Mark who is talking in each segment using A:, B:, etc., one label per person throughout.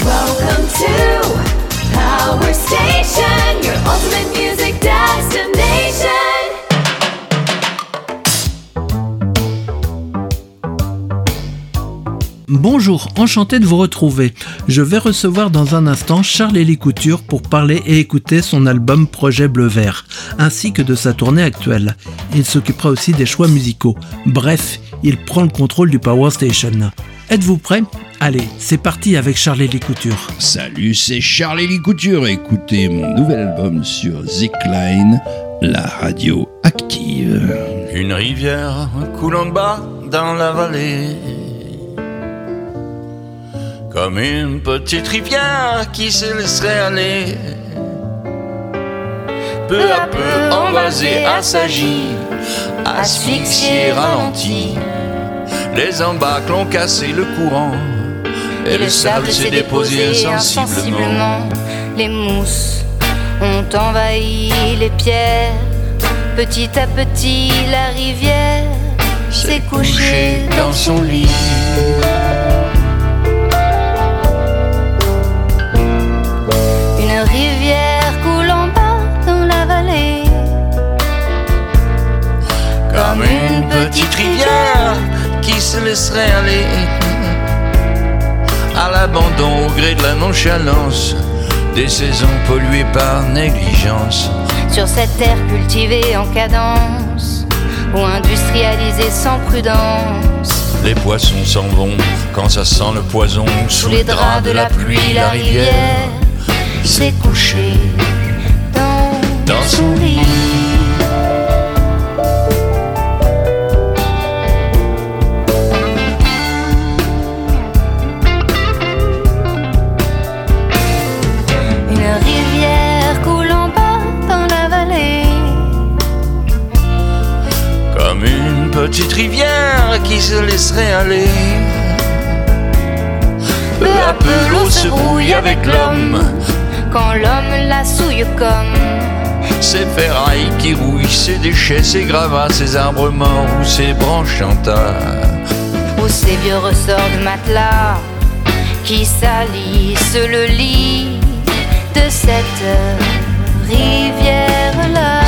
A: Welcome to Power Station, your ultimate music destination.
B: Bonjour, enchanté de vous retrouver. Je vais recevoir dans un instant Charles-Élie Couture pour parler et écouter son album Projet Bleu Vert, ainsi que de sa tournée actuelle. Il s'occupera aussi des choix musicaux. Bref, il prend le contrôle du Power Station. Êtes-vous prêts ? Allez, c'est parti avec Charles-Élie Couture.
C: Salut, c'est Charles-Élie Couture. Écoutez mon nouvel album sur Zikline, la radio active.
D: Une rivière coule en bas dans la vallée, comme une petite rivière qui se laisserait aller. Peu à peu envasée, assagie, asphyxiée, ralentie. Les embâcles ont cassé le courant et le sable s'est déposé insensiblement.
E: Les mousses ont envahi les pierres. Petit à petit, la rivière s'est couchée dans son lit. Une rivière coule en bas dans la vallée,
D: comme une petite rivière qui se laisserait aller à l'abandon au gré de la nonchalance des saisons polluées par négligence.
E: Sur cette terre cultivée en cadence ou industrialisée sans prudence,
D: les poissons s'en vont quand ça sent le poison.
E: Sous les draps de la pluie, la rivière s'est couchée dans son lit.
D: Petite rivière qui se laisserait aller. Peu à peu l'eau se brouille avec l'homme
E: quand l'homme la souille comme
D: ses ferrailles qui rouillent, ses déchets, ses gravats, ses arbres morts ou ses branches en tas,
E: ou ces vieux ressorts de matelas qui salissent le lit de cette rivière-là.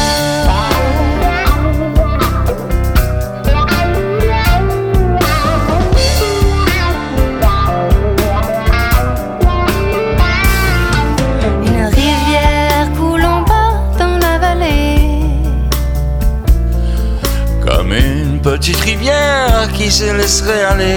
D: Petite rivière qui se laisserait aller.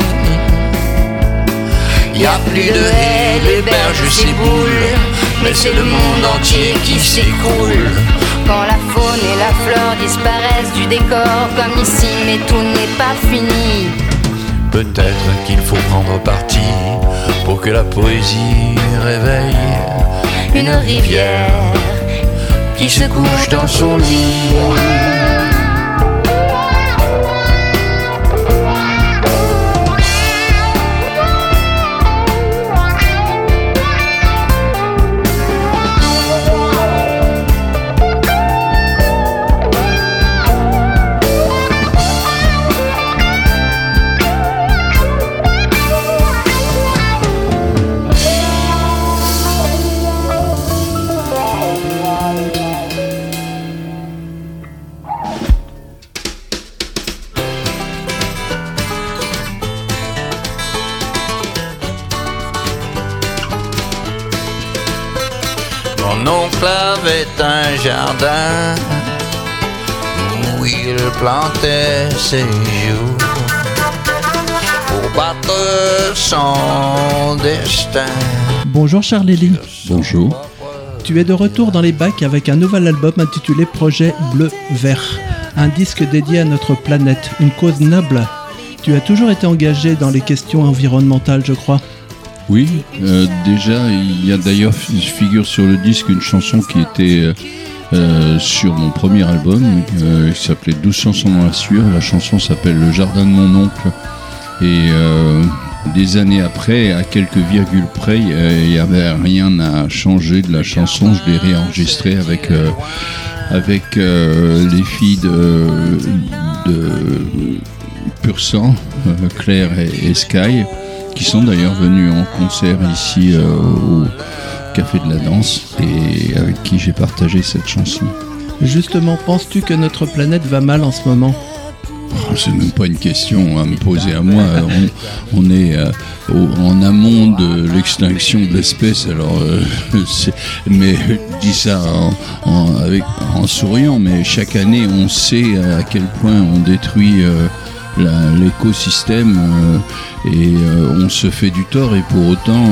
D: Y a plus de haies, les berges s'éboulent, mais c'est le monde entier qui s'écroule.
E: Quand la faune et la flore disparaissent du décor comme ici, mais tout n'est pas fini.
D: Peut-être qu'il faut prendre parti pour que la poésie réveille
E: une rivière qui se couche dans son lit.
D: Mon oncle avait un jardin où il plantait ses jours pour battre son destin.
B: Bonjour Charles-Élie.
C: Bonjour.
B: Tu es de retour dans les bacs avec un nouvel album intitulé Projet Bleu Vert, un disque dédié à notre planète, une cause noble. Tu as toujours été engagé dans les questions environnementales, je crois.
C: Oui, déjà, il y a d'ailleurs, figure sur le disque une chanson qui était sur mon premier album, qui s'appelait 12 chansons dans la sueur. La chanson s'appelle Le jardin de mon oncle. Et des années après, à quelques virgules près, il n'y avait rien à changer de la chanson. Je l'ai réenregistrée avec les filles de Pur Sang, Claire et Sky. qui sont d'ailleurs venus en concert ici au Café de la Danse et avec qui j'ai partagé cette chanson.
B: Justement, penses-tu que notre planète va mal en ce moment ?
C: C'est même pas une question à me poser à moi. On est en amont de l'extinction de l'espèce. Alors, mais je dis ça en souriant. Mais chaque année, on sait à quel point on détruit l'écosystème et on se fait du tort, et pour autant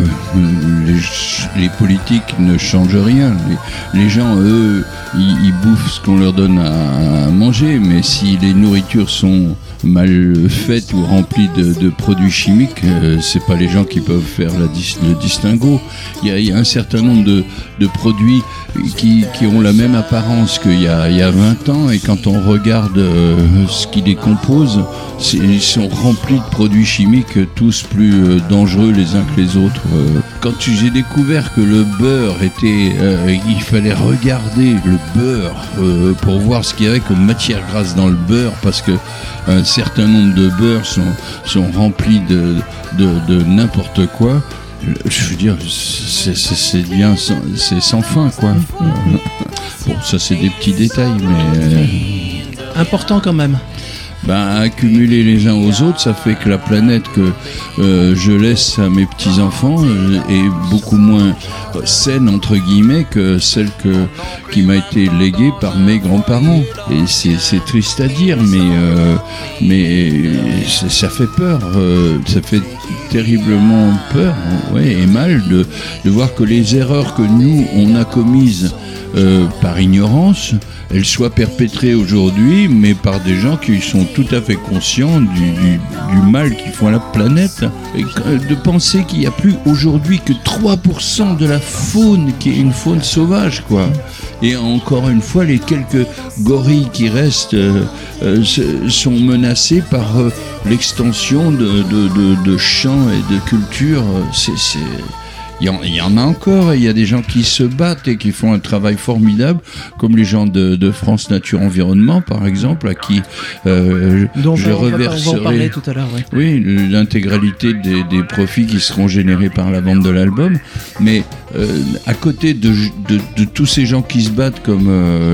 C: les politiques ne changent rien. Les gens, eux, ils bouffent ce qu'on leur donne à manger, mais si les nourritures sont mal faites ou remplies de produits chimiques, c'est pas les gens qui peuvent faire le distinguo. Il y a un certain nombre de produits qui ont la même apparence qu'il y a 20 ans, et quand on regarde ce qui les compose, ils sont remplis de produits chimiques, tous plus dangereux les uns que les autres. Quand j'ai découvert que le beurre il fallait regarder le beurre pour voir ce qu'il y avait comme matière grasse dans le beurre, parce que un certain nombre de beurres sont remplis de n'importe quoi. Je veux dire, c'est sans fin, quoi. Bon, ça c'est des petits détails, mais
B: important quand même.
C: Accumuler les uns aux autres, ça fait que la planète que je laisse à mes petits-enfants est beaucoup moins saine, entre guillemets, que celle qui m'a été léguée par mes grands-parents. Et c'est triste à dire, mais ça fait peur. Ça fait terriblement peur, ouais, et mal de voir que les erreurs que nous, on a commises par ignorance, elles soient perpétrées aujourd'hui, mais par des gens qui sont tout à fait conscients du mal qu'ils font à la planète. Et de penser qu'il n'y a plus aujourd'hui que 3% de la faune qui est une faune sauvage, quoi. Et encore une fois, les quelques gorilles qui restent sont menacés par l'extension de champs et de cultures. Il y en a encore, il y a des gens qui se battent et qui font un travail formidable, comme les gens de France Nature Environnement, par exemple, à qui je reverserai,
B: on va en parler tout à l'heure, ouais.
C: Oui, l'intégralité des profits qui seront générés par la vente de l'album. Mais à côté de tous ces gens qui se battent comme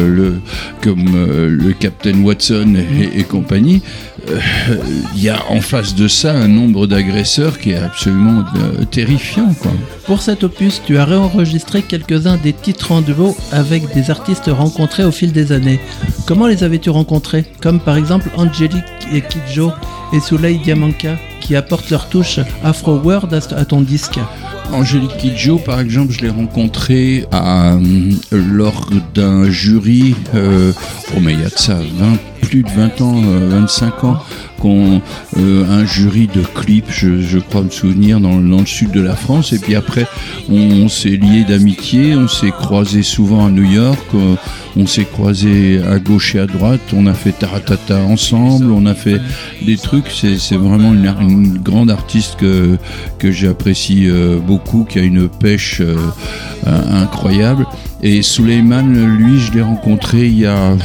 C: le Captain Watson et compagnie, il y a en face de ça un nombre d'agresseurs qui est absolument terrifiant, quoi.
B: Pour cet opus, tu as réenregistré quelques-uns des titres en duo avec des artistes rencontrés au fil des années. Comment les avais-tu rencontrés ? Comme par exemple Angélique Kidjo et Souley Diamanka, qui apportent leur touche Afro-World à ton disque.
C: Angélique Kidjo, par exemple, je l'ai rencontrée lors d'un jury, mais il y a de ça plus de 20 ans, 25 ans, un jury de clips, je crois me souvenir, dans le sud de la France. Et puis après, on s'est liés d'amitié, on s'est croisés souvent à New York, on s'est croisés à gauche et à droite, on a fait Taratata ensemble, on a fait des trucs. C'est vraiment une grande artiste que j'apprécie beaucoup, qui a une pêche incroyable. Et Souleymane, lui, je l'ai rencontré il y a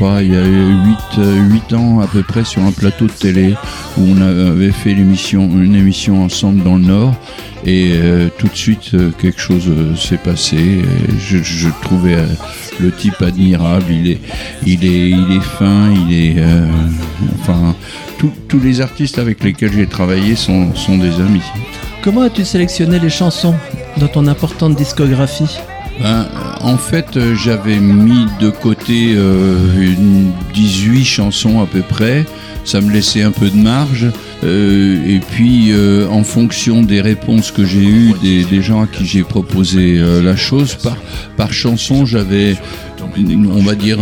C: 8 ans à peu près, sur un plateau de télé où on avait fait une émission ensemble dans le Nord. Et tout de suite, quelque chose s'est passé. Je trouvais le type admirable. Il est fin. Enfin, tous les artistes avec lesquels j'ai travaillé sont des amis.
B: Comment as-tu sélectionné les chansons dans ton importante discographie ?
C: En fait, j'avais mis de côté 18 chansons à peu près. Ça me laissait un peu de marge. Et puis, en fonction des réponses que j'ai eues des gens à qui j'ai proposé la chose, par chanson, j'avais, on va dire,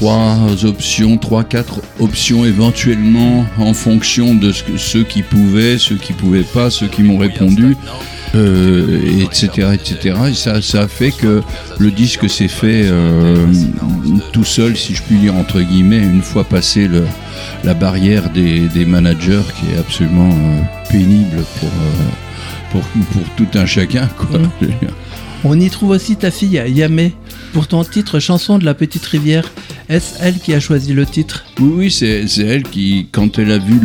C: 3-4 options éventuellement, en fonction de ceux qui pouvaient, ceux qui pouvaient pas, ceux qui m'ont répondu. Etc. Et ça a fait que le disque s'est fait tout seul, si je puis dire, entre guillemets, une fois passé la barrière des managers, qui est absolument pénible pour tout un chacun, quoi.
B: On y trouve aussi ta fille Yamé pour ton titre Chanson de la Petite Rivière. Est-ce elle qui a choisi le titre ?
C: Oui, c'est elle qui, quand elle a vu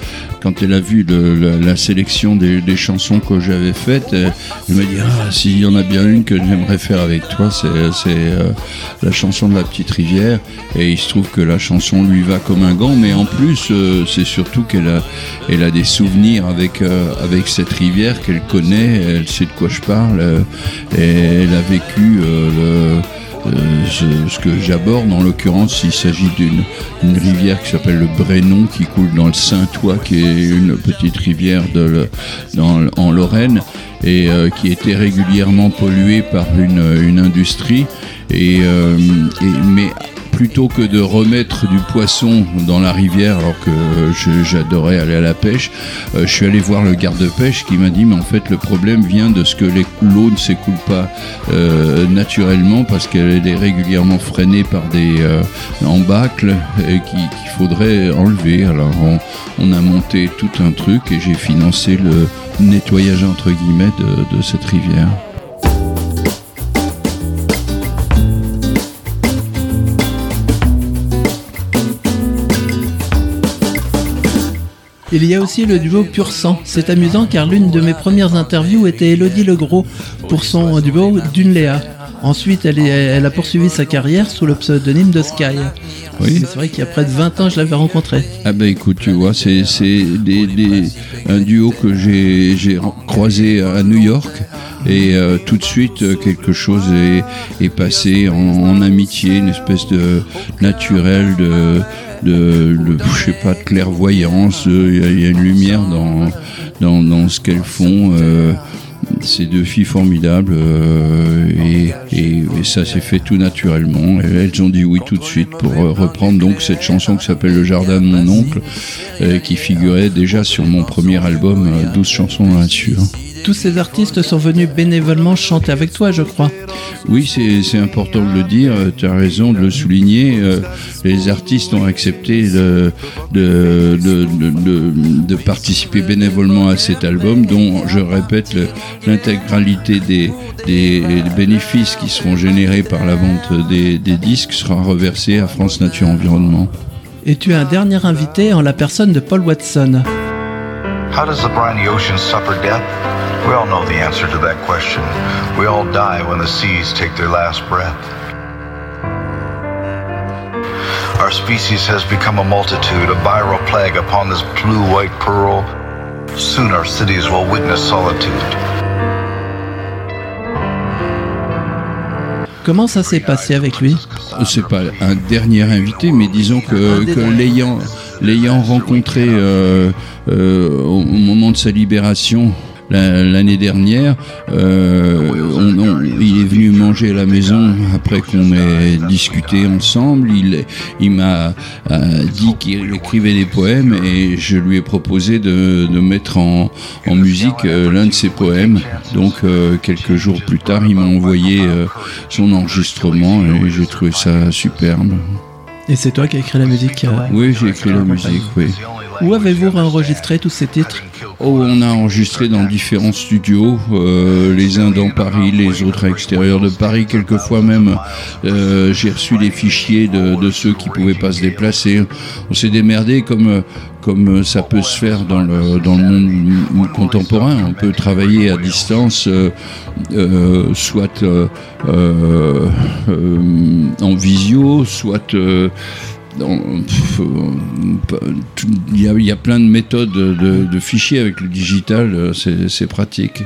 C: la sélection des chansons que j'avais faites, elle m'a dit s'il y en a bien une que j'aimerais faire avec toi, c'est la chanson de La Petite Rivière. Et il se trouve que la chanson lui va comme un gant, mais en plus c'est surtout qu'elle a des souvenirs avec cette rivière qu'elle connaît, elle sait de quoi je parle, et elle a vécu ce que j'aborde. En l'occurrence, il s'agit d'une rivière qui s'appelle le Brénon, qui coule dans le Saintois, qui est une petite rivière en Lorraine, et qui était régulièrement polluée par une industrie, mais plutôt que de remettre du poisson dans la rivière, alors que j'adorais aller à la pêche, je suis allé voir le garde-pêche qui m'a dit mais en fait le problème vient de ce que l'eau ne s'écoule pas naturellement, parce qu'elle est régulièrement freinée par des embâcles qu'il faudrait enlever. Alors on a monté tout un truc et j'ai financé le nettoyage entre guillemets de cette rivière.
B: Il y a aussi le duo Pur Sang. C'est amusant car l'une de mes premières interviews était Élodie Legros pour son duo Dune Léa. Ensuite, elle a poursuivi sa carrière sous le pseudonyme de Sky. Oui. C'est vrai qu'il y a près de 20 ans, je l'avais rencontré.
C: Ah ben écoute, tu vois, c'est un duo que j'ai croisé à New York. Et tout de suite, quelque chose est passé en amitié, une espèce de naturel, de je sais pas, de clairvoyance. Il y a une lumière dans ce qu'elles font. Ces deux filles formidables, et ça s'est fait tout naturellement. Et elles ont dit oui tout de suite pour reprendre donc cette chanson qui s'appelle Le Jardin de mon oncle, qui figurait déjà sur mon premier album, 12 chansons dans la nature.
B: Tous ces artistes sont venus bénévolement chanter avec toi, je crois.
C: Oui, c'est important de le dire, tu as raison de le souligner. Les artistes ont accepté de participer bénévolement à cet album, dont, je répète, l'intégralité des bénéfices qui seront générés par la vente des disques sera reversée à France Nature Environnement.
B: Et tu as un dernier invité en la personne de Paul Watson.
F: How does the briny ocean suffer death? We all know the answer to that question. We all die when the seas take their last breath. Our species has become a multitude, a viral plague upon this blue-white pearl. Soon our cities will witness solitude.
B: Comment ça s'est passé avec lui ?
C: C'est pas un dernier invité, mais disons que l'ayant rencontré au moment de sa libération l'année dernière, il est venu manger à la maison après qu'on ait discuté ensemble. Il m'a dit qu'il écrivait des poèmes et je lui ai proposé de mettre en musique l'un de ses poèmes. Donc quelques jours plus tard, il m'a envoyé son enregistrement et j'ai trouvé ça superbe.
B: Et c'est toi qui as écrit la musique
C: Oui, j'ai écrit la musique, oui.
B: Où avez-vous enregistré tous ces titres ?
C: On a enregistré dans différents studios, les uns dans Paris, les autres à l'extérieur de Paris. Quelquefois même, j'ai reçu les fichiers de ceux qui pouvaient pas se déplacer. On s'est démerdé comme ça peut se faire dans le monde contemporain. On peut travailler à distance, soit en visio, soit il y a plein de méthodes de fichiers avec le digital, c'est pratique.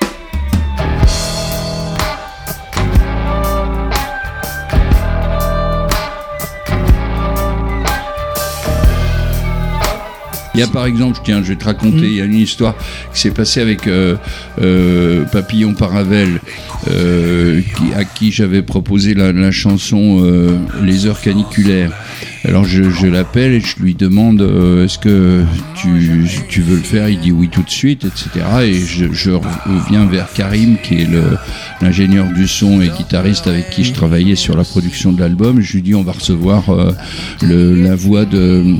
C: Il y a par exemple, tiens, je vais te raconter, il y a une histoire qui s'est passée avec Papillon Paravel, à qui j'avais proposé la chanson Les heures caniculaires. Alors je l'appelle et je lui demande est-ce que tu veux le faire ? Il dit oui tout de suite, etc. Et je reviens vers Karim, qui est l'ingénieur du son et guitariste avec qui je travaillais sur la production de l'album. Je lui dis on va recevoir la voix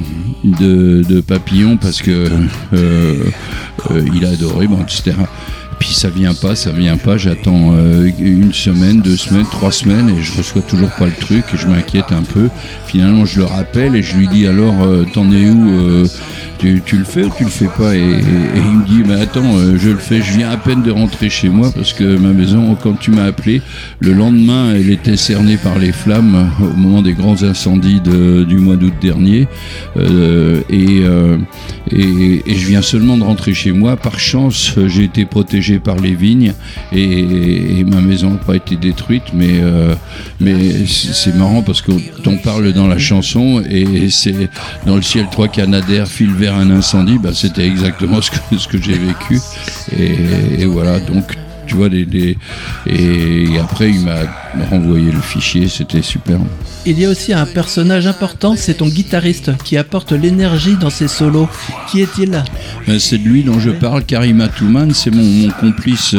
C: de Papillon parce que il a adoré, bon, etc. puis ça vient pas, j'attends une semaine, 2 semaines, 3 semaines et je reçois toujours pas le truc et je m'inquiète un peu. Finalement je le rappelle et je lui dis alors t'en es où, tu le fais ou tu le fais pas, et il me dit mais attends, je le fais, je viens à peine de rentrer chez moi parce que ma maison, quand tu m'as appelé le lendemain, elle était cernée par les flammes au moment des grands incendies du mois d'août dernier, et je viens seulement de rentrer chez moi. Par chance j'ai été protégé par les vignes et ma maison n'a pas été détruite, mais c'est marrant parce que t'en parles dans la chanson et c'est dans le ciel 3 canadaires filent vers un incendie, c'était exactement ce que j'ai vécu et voilà, donc tu vois, et après il m'a renvoyé le fichier, c'était super.
B: Il y a aussi un personnage important, c'est ton guitariste qui apporte l'énergie dans ses solos. Qui est-il ?
C: C'est de lui dont je parle, Karim Atouman, c'est mon complice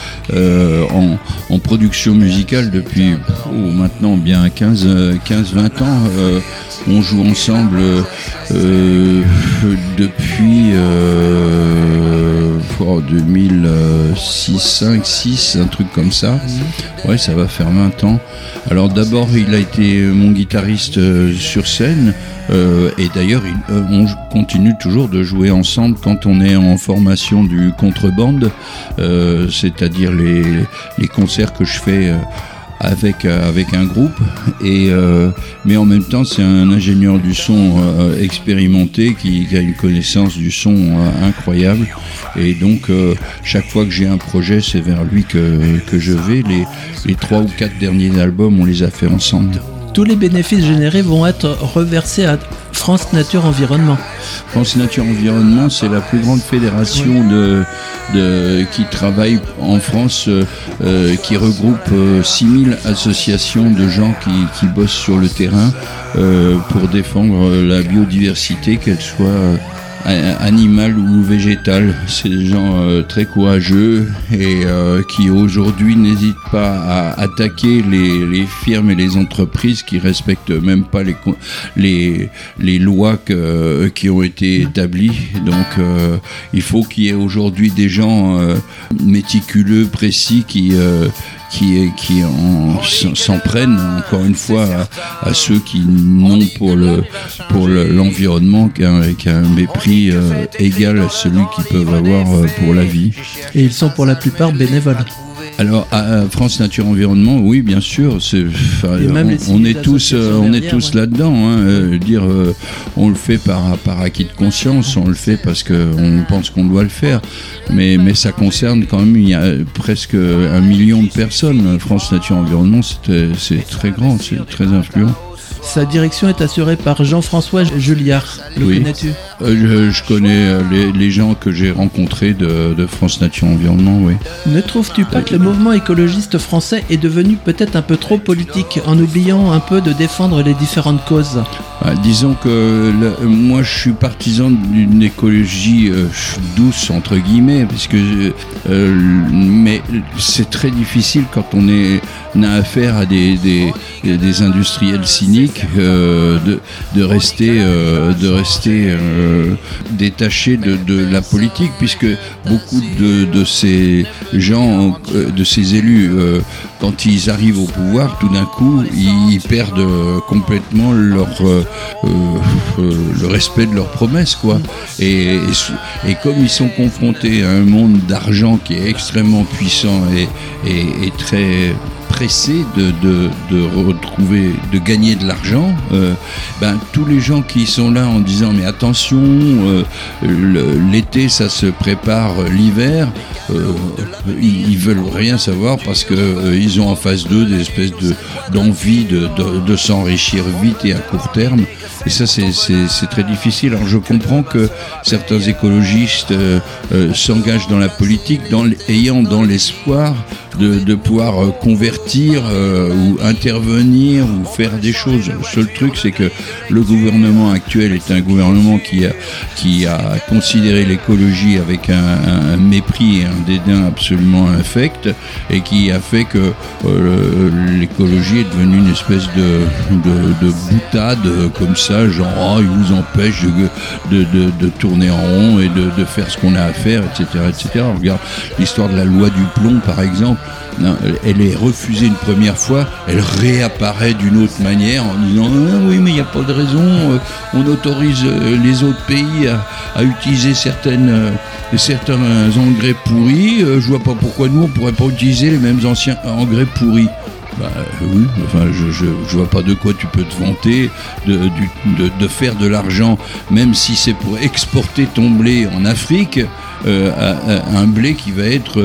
C: en production musicale depuis maintenant bien 15-20 ans. On joue ensemble depuis 2006, 5, 6, un truc comme ça. Ouais, ça va faire 20 ans. Alors d'abord, il a été mon guitariste sur scène. Et d'ailleurs, on continue toujours de jouer ensemble quand on est en formation du contrebande, c'est-à-dire les concerts que je fais avec un groupe, mais en même temps c'est un ingénieur du son expérimenté qui a une connaissance du son incroyable, et donc chaque fois que j'ai un projet, c'est vers lui que je vais. Les 3 ou 4 derniers albums, on les a fait ensemble.
B: Tous les bénéfices générés vont être reversés à France Nature Environnement.
C: France Nature Environnement, c'est la plus grande fédération qui travaille en France, qui regroupe 6000 associations de gens qui bossent sur le terrain pour défendre la biodiversité, qu'elle soit animal ou végétal. C'est des gens très courageux et qui aujourd'hui n'hésitent pas à attaquer les firmes et les entreprises qui respectent même pas les lois qui ont été établies. Donc il faut qu'il y ait aujourd'hui des gens méticuleux, précis, qui s'en prennent encore une fois à ceux qui n'ont pour l'environnement qu'un mépris égal à celui qu'ils peuvent avoir pour la vie.
B: Et ils sont pour la plupart bénévoles.
C: Alors à France Nature Environnement, oui, bien sûr, on est tous là-dedans. On le fait par acquis de conscience, on le fait parce qu'on pense qu'on doit le faire, mais ça concerne quand même, il y a presque 1 million de personnes. France Nature Environnement, c'est très grand, c'est très influent.
B: Sa direction est assurée par Jean-François Julliard. Le connais-tu ?
C: Je connais les gens que j'ai rencontrés de France Nature Environnement, oui. Ne
B: trouves-tu pas que le mouvement écologiste français est devenu peut-être un peu trop politique, en oubliant un peu de défendre les différentes causes ?
C: Disons que moi je suis partisan d'une écologie douce entre guillemets, mais c'est très difficile quand on a affaire à des industriels cyniques de rester détachés de la politique, puisque beaucoup de ces gens, de ces élus, quand ils arrivent au pouvoir, tout d'un coup ils perdent complètement le respect de leurs promesses, quoi. Et comme ils sont confrontés à un monde d'argent qui est extrêmement puissant et très pressé de gagner de l'argent, tous les gens qui sont là en disant mais attention, l'été ça se prépare, l'hiver, ils veulent rien savoir parce que ils ont en face d'eux des espèces d'envie de s'enrichir vite et à court terme. Et ça c'est très difficile. Alors je comprends que certains écologistes s'engagent dans la politique ayant dans l'espoir de pouvoir convertir ou intervenir ou faire des choses. Le seul truc, c'est que le gouvernement actuel est un gouvernement qui a considéré l'écologie avec un mépris et un dédain absolument infect, et qui a fait que l'écologie est devenue une espèce de boutade comme ça, genre il nous empêche de tourner en rond et de faire ce qu'on a à faire, etc., etc. Regarde l'histoire de la loi du plomb, par exemple. Non, elle est refusée une première fois, elle réapparaît d'une autre manière en disant oui, mais il n'y a pas de raison, on autorise les autres pays à utiliser certains engrais pourris, je vois pas pourquoi nous on pourrait pas utiliser les mêmes anciens engrais pourris. Bah oui, enfin je vois pas de quoi tu peux te vanter de faire de l'argent, même si c'est pour exporter ton blé en Afrique, un blé qui va être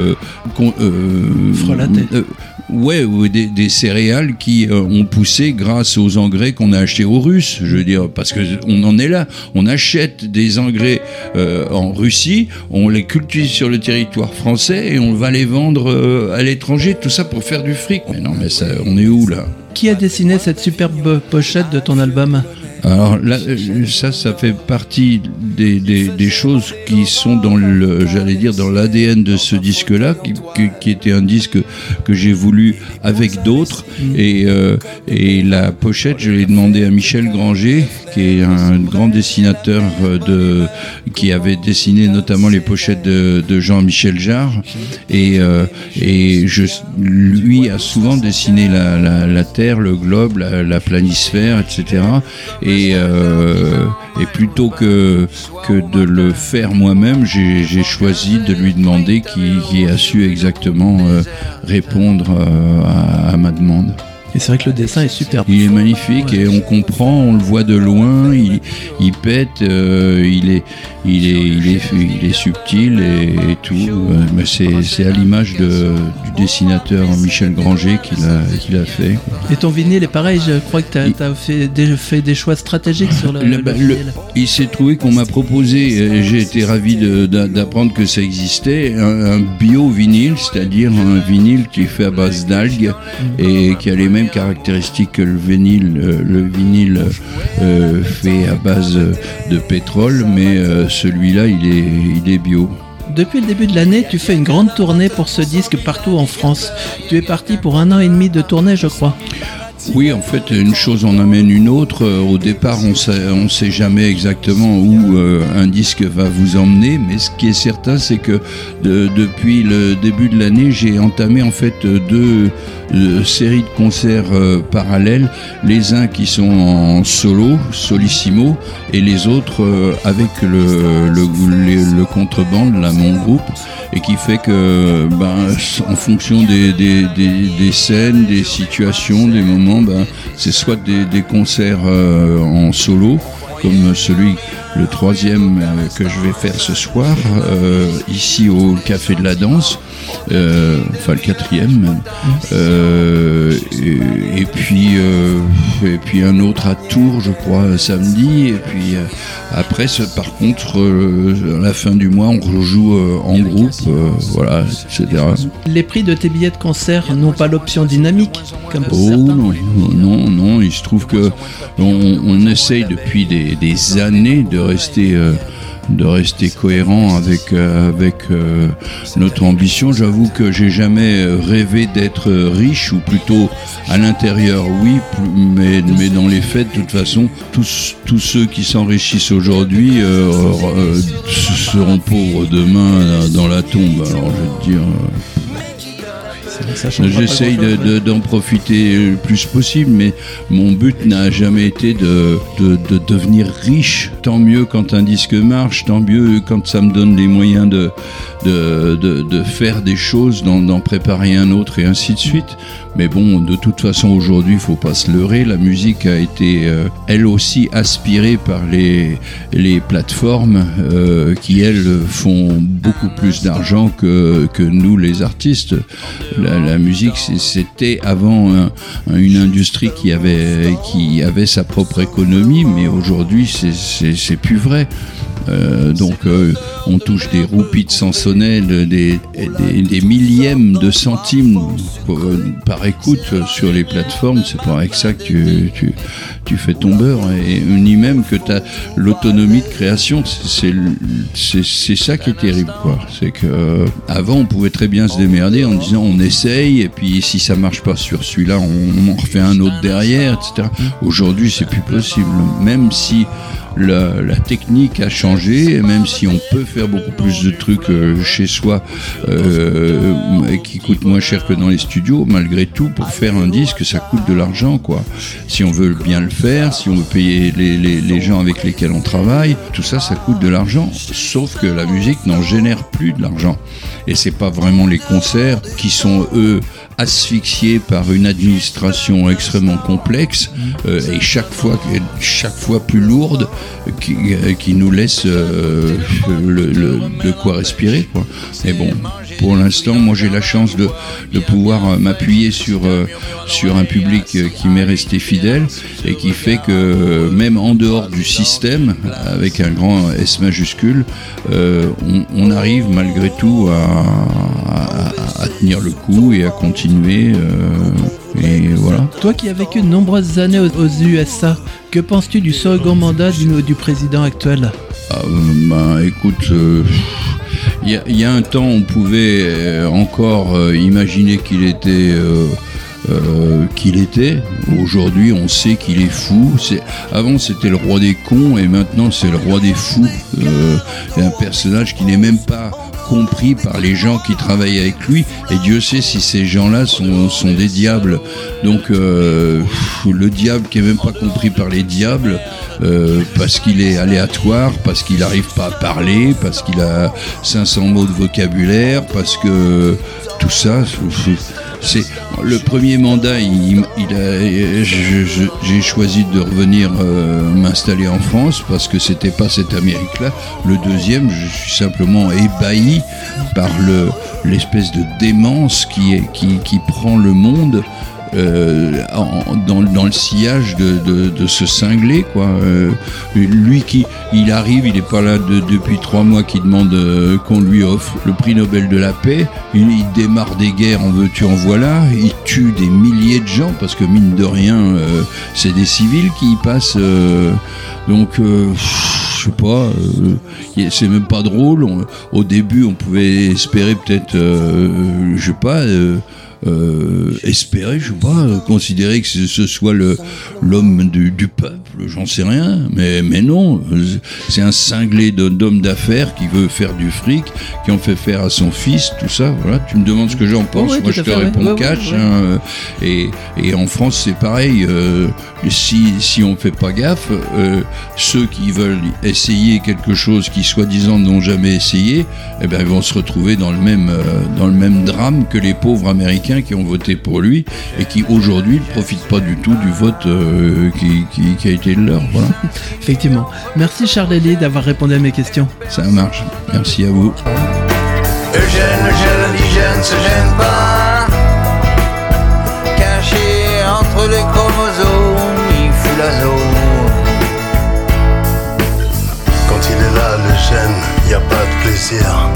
B: frelaté.
C: Ou des céréales qui ont poussé grâce aux engrais qu'on a achetés aux Russes. Je veux dire, parce qu'on en est là. On achète des engrais en Russie, on les cultive sur le territoire français et on va les vendre à l'étranger. Tout ça pour faire du fric. Mais non, mais ça, on est où là ?
B: Qui a dessiné cette superbe pochette de ton album ?
C: Alors là, ça fait partie des choses qui sont dans dans l'ADN de ce disque-là, qui était un disque que j'ai voulu avec d'autres. Et la pochette, je l'ai demandé à Michel Granger, qui est un grand dessinateur qui avait dessiné notamment les pochettes de Jean-Michel Jarre. Et lui a souvent dessiné la Terre, le globe, la planisphère, etc. Et plutôt que de le faire moi-même, j'ai choisi de lui demander qui a su exactement répondre à ma demande.
B: Et c'est vrai que le dessin est superbe.
C: Il est magnifique, ouais. Et on comprend, on le voit de loin, il pète, il est subtil et tout. Mais c'est à l'image du dessinateur Michel Granger qu'il a fait.
B: Et ton vinyle est pareil, je crois que tu as fait des choix stratégiques sur le vinyle.
C: Il s'est trouvé qu'on m'a proposé, j'ai été ravi d'apprendre que ça existait, un bio-vinyle, c'est-à-dire un vinyle qui est fait à base d'algues et qui a les mêmes caractéristiques que le vinyle fait à base de pétrole, mais celui-là il est bio.
B: Depuis le début de l'année, tu fais une grande tournée pour ce disque partout en France. Tu es parti pour 1 an et demi de tournée, je crois.
C: Oui, en fait, une chose en amène une autre. Au départ, on sait jamais exactement où un disque va vous emmener, mais ce qui est certain, c'est que depuis le début de l'année, j'ai entamé en fait 2 séries de concerts parallèles, les uns qui sont en solissimo, et les autres avec le contrebande, là, mon groupe, et qui fait que, en fonction des scènes, des situations, des moments, c'est soit des concerts en solo, comme le 3e que je vais faire ce soir, ici au Café de la Danse, enfin le 4e même, et puis un autre à Tours, je crois, samedi, et puis après, par contre, à la fin du mois, on rejoue en groupe, voilà, etc.
B: Les prix de tes billets de concert n'ont pas l'option dynamique, comme certains.
C: Non, il se trouve que on essaye depuis des années de rester cohérent avec notre ambition. J'avoue que j'ai jamais rêvé d'être riche, ou plutôt à l'intérieur oui, mais dans les faits, de toute façon, tous ceux qui s'enrichissent aujourd'hui seront pauvres demain dans la tombe. Alors je vais te dire, j'essaye d'en profiter le plus possible, mais mon but n'a jamais été de devenir riche. Tant mieux quand un disque marche, tant mieux quand ça me donne les moyens de faire des choses, d'en préparer un autre, et ainsi de suite. Mais bon, de toute façon, aujourd'hui, il ne faut pas se leurrer. La musique a été, elle aussi, aspirée par les plateformes qui, elles, font beaucoup plus d'argent que nous, les artistes. La musique, c'était avant une industrie qui avait sa propre économie, mais aujourd'hui, c'est plus vrai. Donc on touche des roupies de Sansonnet, des millièmes de centimes par écoute sur les plateformes. C'est pas avec ça que tu fais ton beurre, et ni même que tu as l'autonomie de création. C'est ça qui est terrible, quoi. C'est que avant on pouvait très bien se démerder en disant on essaye, et puis si ça marche pas sur celui-là, on en refait un autre derrière, etc. Aujourd'hui, c'est plus possible. Même si la technique a changé, et même si on peut faire beaucoup plus de trucs chez soi qui coûtent moins cher que dans les studios, malgré tout, pour faire un disque, ça coûte de l'argent, quoi. Si on veut bien le faire, si on veut payer les gens avec lesquels on travaille, tout ça, ça coûte de l'argent. Sauf que la musique n'en génère plus de l'argent. Et c'est pas vraiment les concerts qui sont, eux, asphyxiés par une administration extrêmement complexe et chaque fois plus lourde, qui nous laisse de quoi respirer, quoi. Et bon, pour l'instant, moi j'ai la chance de pouvoir m'appuyer sur un public qui m'est resté fidèle et qui fait que même en dehors du système, avec un grand S majuscule, on arrive malgré tout à tenir le coup et à continuer. Et voilà.
B: Toi qui as vécu de nombreuses années aux USA, que penses-tu du second mandat du président actuel ?
C: Écoute, il y a un temps, on pouvait encore imaginer qu'il était. Aujourd'hui, on sait qu'il est fou. Avant, c'était le roi des cons, et maintenant, c'est le roi des fous. C'est un personnage qui n'est même pas compris par les gens qui travaillent avec lui, et Dieu sait si ces gens-là sont des diables. Donc le diable qui est même pas compris par les diables, parce qu'il est aléatoire, parce qu'il n'arrive pas à parler, parce qu'il a 500 mots de vocabulaire, parce que tout ça, c'est le premier mandat. J'ai choisi de revenir m'installer en France parce que c'était pas cette Amérique-là. Le deuxième, je suis simplement ébahi par l'espèce de démence qui prend le monde. Dans le sillage de ce cinglé, quoi. Lui il arrive, il est pas là depuis 3 mois, qui demande qu'on lui offre le prix Nobel de la paix. Il démarre des guerres, en veux-tu, en voilà. Il tue des milliers de gens parce que mine de rien, c'est des civils qui y passent. Donc je sais pas, c'est même pas drôle. Au début, on pouvait espérer peut-être, je sais pas. Espérer, je sais pas, considérer que ce soit l'homme du peuple, j'en sais rien, mais non, c'est un cinglé d'homme d'affaires qui veut faire du fric, qui en fait faire à son fils, tout ça, voilà. Tu me demandes ce que j'en pense, moi je te réponds cash, hein, et en France c'est pareil, si on fait pas gaffe, ceux qui veulent essayer quelque chose qui soi-disant n'ont jamais essayé, eh ben ils vont se retrouver dans le même drame que les pauvres Américains qui ont voté pour lui et qui aujourd'hui ne profitent pas du tout du vote qui a été le leur. Voilà.
B: Effectivement. Merci Charles Hélier d'avoir répondu à mes questions.
C: Ça marche. Merci à vous.
D: Eugène l'indigène se gêne pas, caché entre les chromosomes, il fout la zone.
G: Quand il est là, l'Eugène, y a pas de plaisir.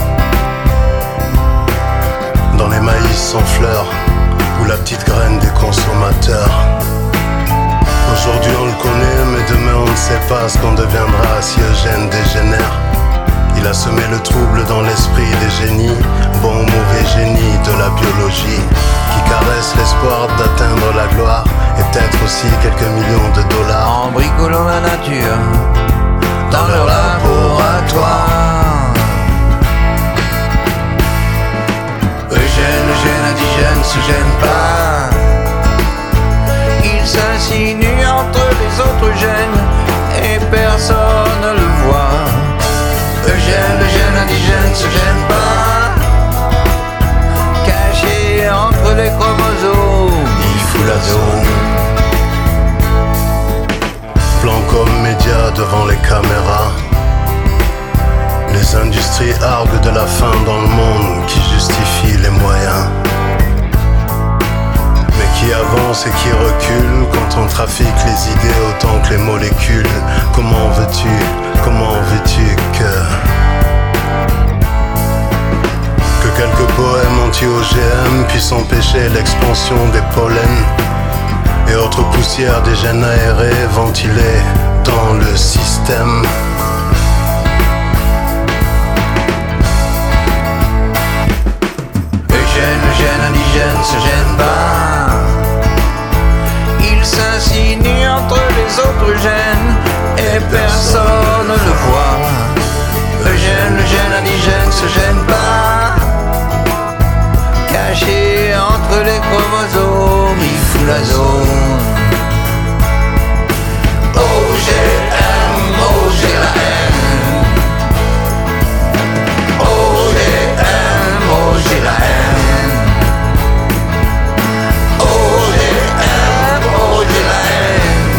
G: Dans les maïs sans fleurs, ou la petite graine des consommateurs. Aujourd'hui on le connaît, mais demain on ne sait pas ce qu'on deviendra si Eugène dégénère. Il a semé le trouble dans l'esprit des génies, bon ou mauvais génie de la biologie, qui caresse l'espoir d'atteindre la gloire, et peut-être aussi quelques millions de dollars.
D: En bricolant la nature, dans leur laboratoire. Eugène indigène se gêne pas, il s'insinue entre les autres gènes et personne ne le voit. Eugène indigène se gêne pas, caché entre les chromosomes, il fout la zone.
G: Plan comme média devant les caméras, les industries arguent de la faim dans le monde qui justifie les moyens, mais qui avance et qui recule quand on trafique les idées autant que les molécules. Comment veux-tu que Que quelques poèmes anti-OGM puissent empêcher l'expansion des pollens et autres poussières des gènes aérés ventilées dans le système.
D: Eugène, le gène indigène se gêne pas. Il s'insinue entre les autres gènes et personne ne le voit. Eugène, le gène indigène se gêne pas. Caché entre les chromosomes, il fout la zone. OGM, OG la haine. OGM, OG la haine. OGM, OG la haine.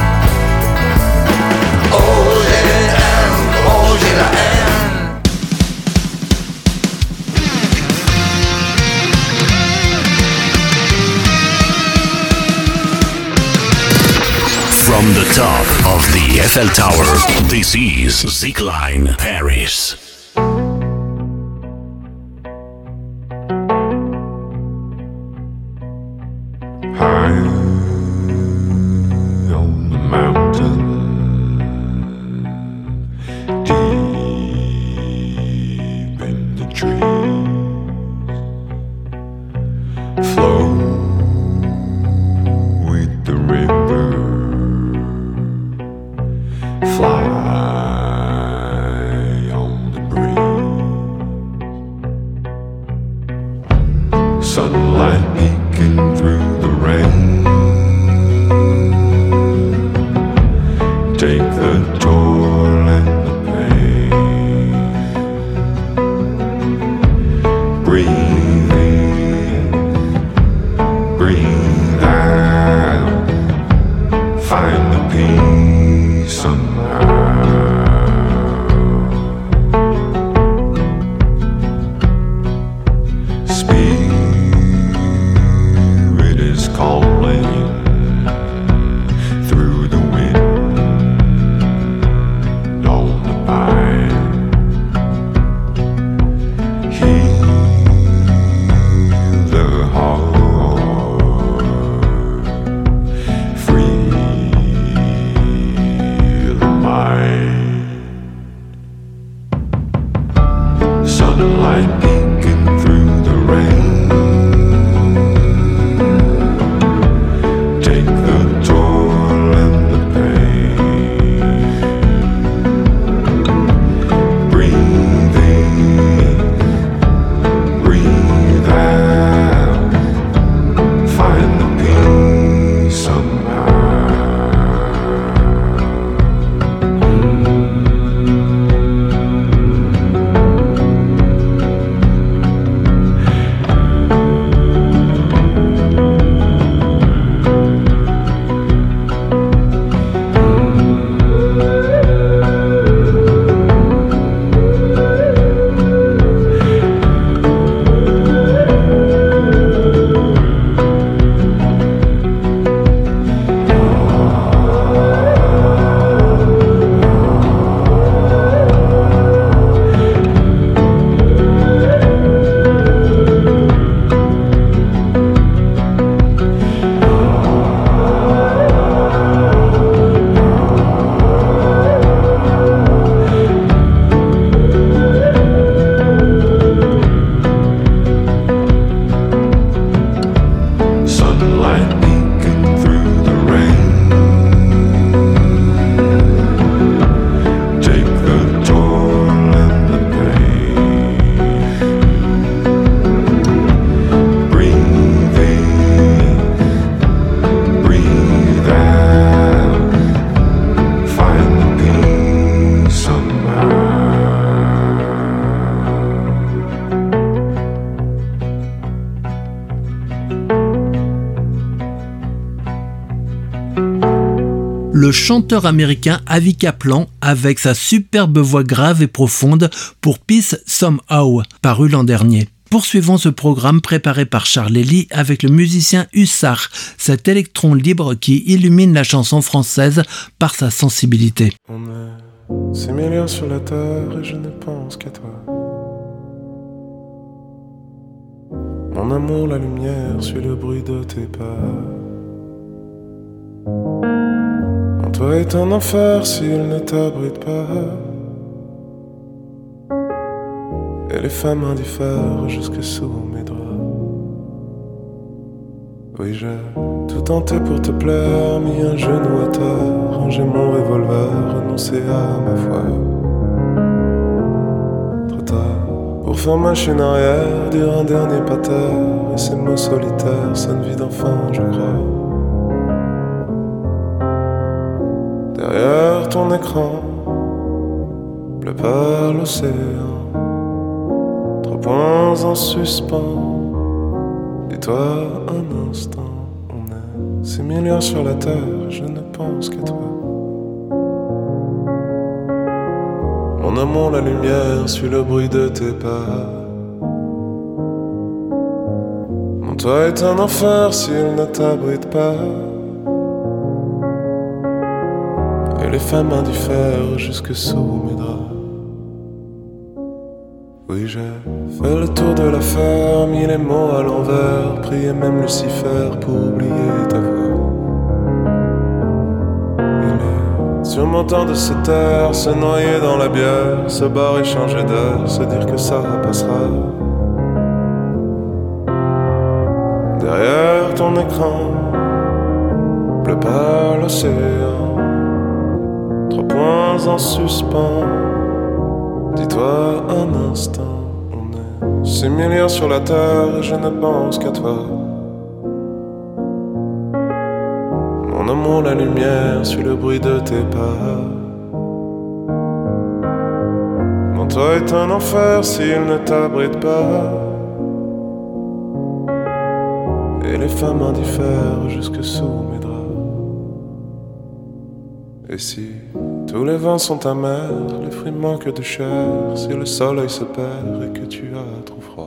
D: OGM, OG la haine.
H: From the top of the Eiffel Tower, this is Zigline Paris.
I: High on the mountain, deep in the trees, flow with the river, fly on the breeze, sunlight peeking through the rain. Take the toil and the pain. Breathe in, breathe out. Find the peace somehow. Spirit is calling through the wind on the pine. Heal the heart, free the mind. Sunlight peeking through the rain. Take the toil and the pain. Breathe in, breathe out. Find the peace somehow. Sunlight peeking through the rain. Take the toil and the pain. Breathe in, breathe out. Find the peace somehow.
B: Le chanteur américain Avi Kaplan avec sa superbe voix grave et profonde pour Peace Somehow, paru l'an dernier. Poursuivons ce programme préparé par Charles Elie avec le musicien Hussard, cet électron libre qui illumine la chanson française par sa sensibilité.
J: On me
I: 6 millions sur la terre et je ne pense qu'à toi. Mon amour, la lumière suit le bruit de tes pas. En toi est un enfer s'il ne t'abrite pas. Et les femmes indiffèrent jusque sous mes draps. Oui, j'ai tout tenté pour te plaire, mis un genou à terre, rangé mon revolver, renoncé à ma foi. Trop tard pour faire machine arrière, dire un dernier pater, et ces mots solitaires sonnent vie d'enfant, je crois. Derrière ton écran, bleu par l'océan, 3 points en suspens. Dis-toi un instant, on est 6 milliards sur la terre, je ne pense qu'à toi. Mon amour, la lumière suit le bruit de tes pas. Mon toit est un enfer s'il ne t'abrite pas. Et les femmes indiffèrent jusque sous mes draps. Oui, j'ai fait le tour de l'affaire, mis les mots à l'envers, prié même Lucifer pour oublier ta voix. Il est sûrement temps de se taire, se noyer dans la bière, se barrer, changer d'air, se dire que ça passera. Derrière ton écran, bleu par l'océan, 3 points en suspens. Dis-toi un instant, on est 6 milliards sur la terre et je ne pense qu'à toi. Mon amour, la lumière suit le bruit de tes pas. Mon toit est un enfer s'il ne t'abrite pas. Et les femmes indiffèrent jusque sous mes draps. Et si tous les vins sont amers, les fruits manquent de chair, si le soleil se perd et que tu as trop froid.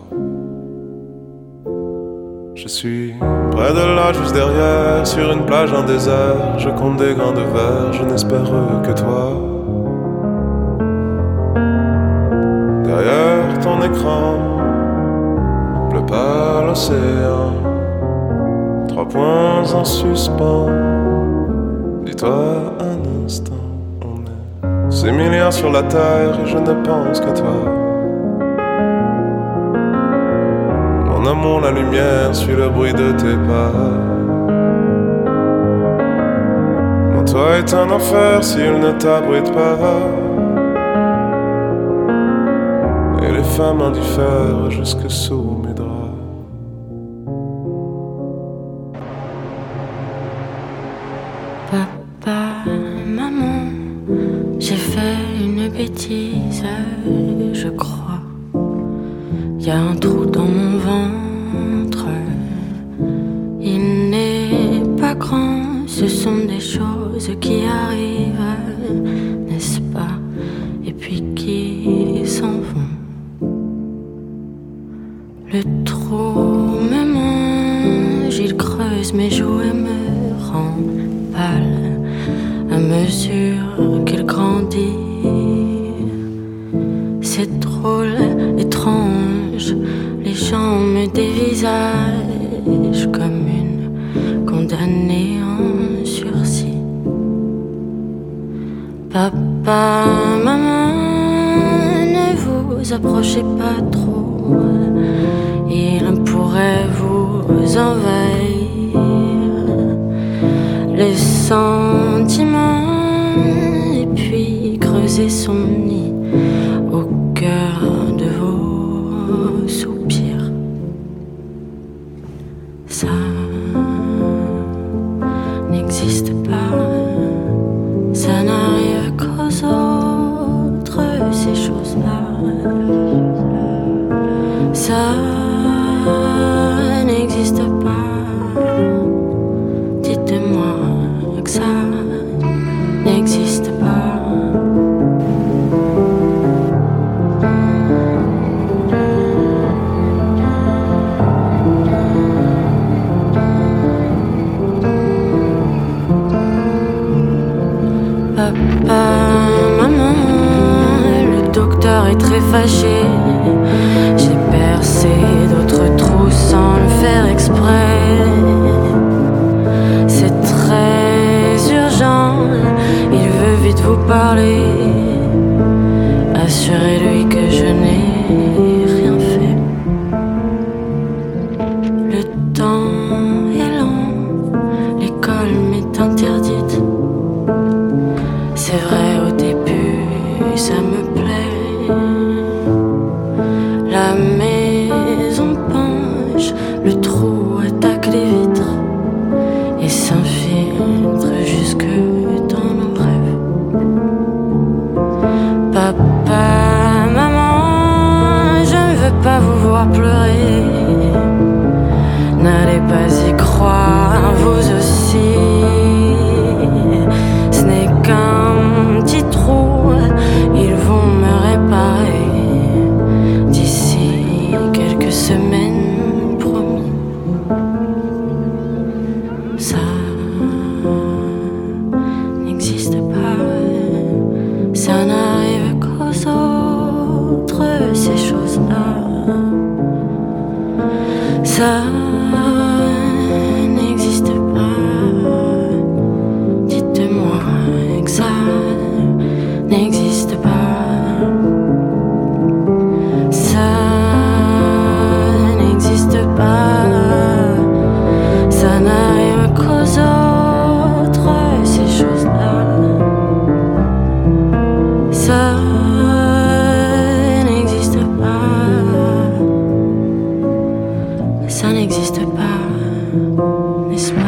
I: Je suis près de là, juste derrière, sur une plage en désert, je compte des grains de verre, je n'espère que toi. Derrière ton écran, bleu par l'océan, 3 points en suspens. Dis-toi un instant, 6 milliards sur la terre et je ne pense qu'à toi. Mon amour, la lumière suit le bruit de tes pas. Mon toit est un enfer s'il ne t'abrite pas. Et les femmes indiffèrent jusque sous mes draps.
J: Papa, maman, j'ai fait une bêtise, je crois. Y a un trou dans mon ventre. Il n'est pas grand, ce sont des choses qui arrivent, n'est-ce pas? Et puis qui s'en vont. Le trou me mange, il creuse mes joues et me rend pâle à mesure qu'il grandit. C'est drôle, étrange, les gens me dévisagent comme une condamnée en sursis. Papa, maman, ne vous approchez pas trop, il pourrait vous envahir. Les sentiments et puis creuser son nid au cœur de vos soupirs. Ça n'existe pas, ça n'arrive qu'aux autres, ces choses-là. Ça n'existe pas, dites-moi que ça n'existe pas. est très fâché. J'ai percé d'autres trous sans le faire exprès. C'est très urgent, il veut vite vous parler. Assurez-lui que je n'ai rien fait. Le temps est lent, l'école m'est interdite. C'est vrai, au début, ça me plaît. La maison penche, le trou attaque les vitres et s'infiltre jusque dans nos rêves. Papa, maman, je ne veux pas vous voir pleurer. N'allez pas y croire, vous aussi. Ce n'est qu'un petit trou, ils vont me réparer d'ici quelques semaines, promis. Ça n'existe pas, ça n'arrive qu'aux autres, ces choses-là. Ça n'existe pas, dites-moi que ça n'existe pas. Ça n'existe pas, ça n'arrive qu'aux autres, ces choses-là. Ça n'existe pas, ça n'existe pas, n'est-ce pas?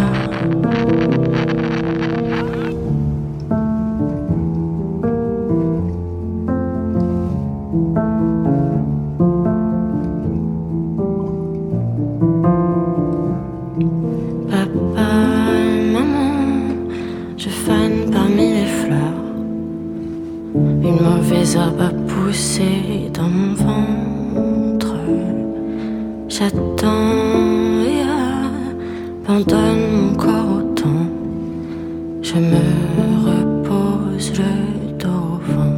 J: Papa, maman, je fane parmi les fleurs. Une mauvaise herbe a poussé dans mon ventre. J'attends et abandonne mon corps au temps. Je me repose le dos au vent.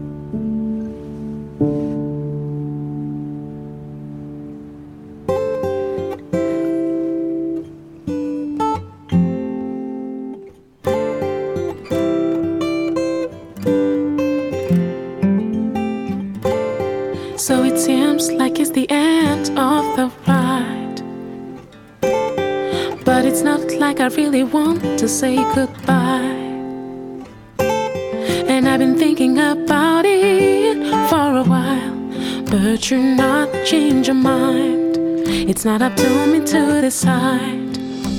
K: So it seems like it's the end of the ride, but it's not like I really want to say goodbye. And I've been thinking about it for a while, but you're not changing your mind. It's not up to me to decide.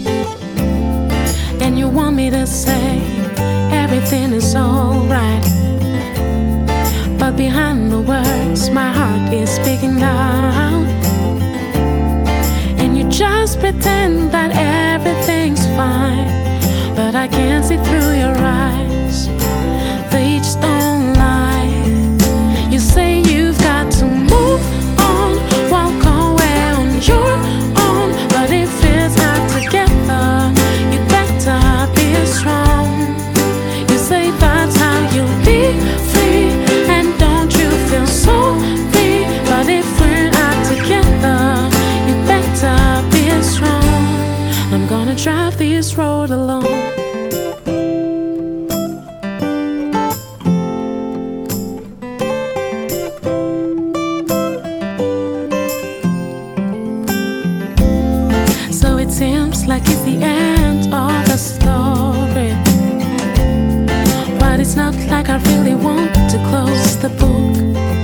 K: And you want me to say everything is alright, but behind the words, my heart is speaking loud. And you just pretend that everything's fine, but I can't see through your eyes. They just don't lie. You say you've got to move on, walk away on your own, but if it's not together, you better be strong. You say that's how you'll be free, and don't you feel so free? But if we're not together, you better be strong. I'm gonna drive this road alone. So it seems like it's the end of the story, but it's not like I really want to close the book,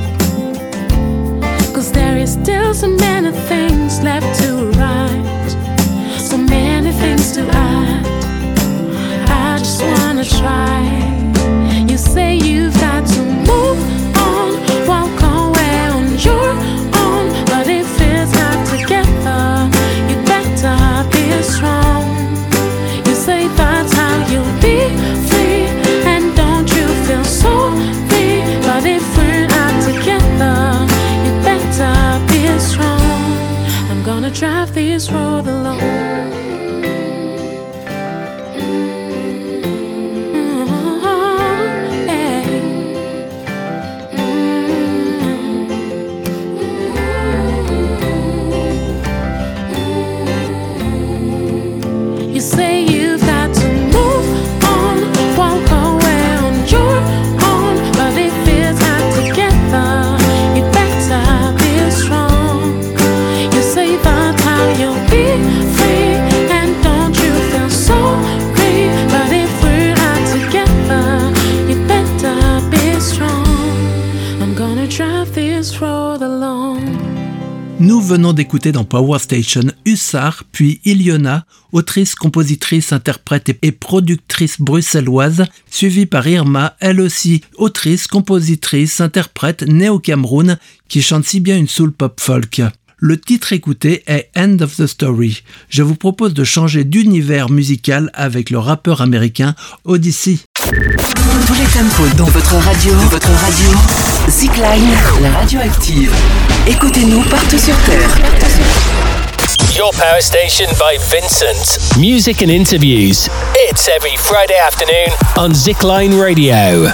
K: 'cause there is still so many things left to write, so many things to add. I just wanna try. You say you've got to move on, walk away on your own, but if it's not together, you better be strong. You say that's how you'll be free, and don't you feel so free? But if we're not together, you better be strong. I'm gonna drive this road
B: venons d'écouter dans Power Station Hussard, puis Iliona, autrice, compositrice, interprète et productrice bruxelloise, suivie par Irma, elle aussi autrice, compositrice, interprète née au Cameroun, qui chante si bien une soul pop folk. Le titre écouté est End of the Story. Je vous propose de changer d'univers musical avec le rappeur américain Odyssey.
L: Tous les tempos dans votre radio. Zikline, la radio active. Écoutez-nous partout sur Terre.
M: Your Power Station by Vincent. Music and interviews. It's every Friday afternoon on Zikline Radio.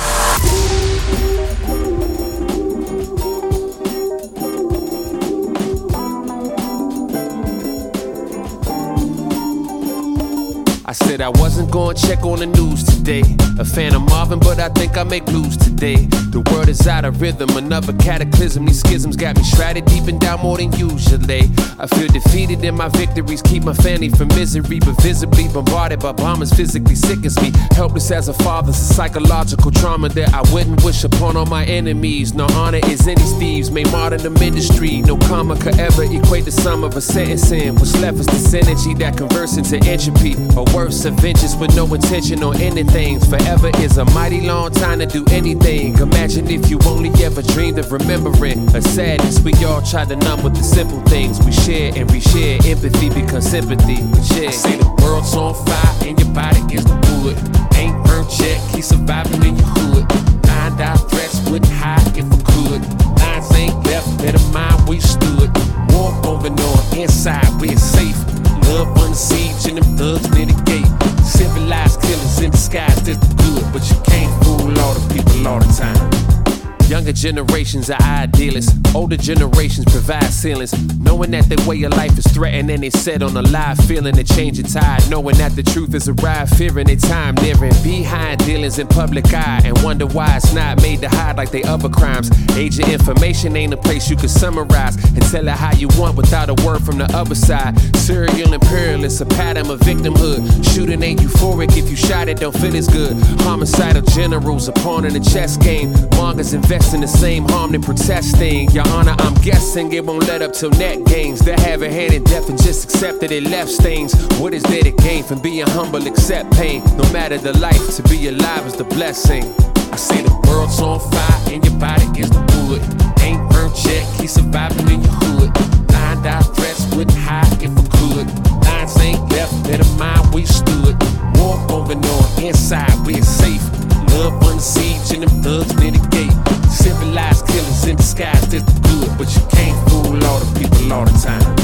N: I said I wasn't gonna check on the news today. A fan of Marvin, but I think I make blues today. The world is out of rhythm, another cataclysm. These schisms got me shrouded deep and down more than usually. I feel defeated in my victories, keep my family from misery, but visibly bombarded by bombers physically sickens me. Helpless as a father, it's a psychological trauma that I wouldn't wish upon all my enemies. No honor is any thieves, made modern the ministry. No karma could ever equate the sum of a sentencing. What's left is the synergy that converts into entropy, or worse, a vengeance with no intention on anything. Forever is a mighty long time to do anything. Imagine if you only ever dreamed of remembering a sadness we all try to numb with the simple things we share and reshare. Empathy becomes sympathy. I say the world's on fire and your body is the wood. Ain't burnt yet, keep surviving in your hood. Find out threats wouldn't hide if I could. Lines ain't left, better mind we stood. War going on inside, we're safe. Love on the siege and them thugs near the gate. Civilized killers in disguise, that's the good. But you can't fool all the people all the time. Younger generations are idealists. Older generations provide ceilings. Knowing that their way of life is threatened and they set on a live feeling to change a tide. Knowing that the truth is arrived, fearing their time nearing. Behind dealings in public eye and wonder why it's not made to hide like they other crimes. Age of information ain't a place you can summarize and tell it how you want without a word from the other side. Serial imperialists, a pattern of victimhood. Shooting ain't euphoric if you shot it, don't feel as good. Homicidal generals, a pawn in a chess game. Mangas invest in the same harm than protesting. Your Honor, I'm guessing it won't let up till net gains. They have a hand in death and just accept that it left stains. What is there to gain from being humble? Accept pain. No matter the life, to be alive is the blessing. I say the world's on fire and your body is the wood. Ain't burnt yet, keep surviving in your hood. Lined out threats wouldn't hide if I could. Lines ain't left, better mind we stood. War going on inside, we're safe. Love on the siege and them thugs near the gate. Civilized killers in disguise, that's the good. But you can't fool all the people all the time.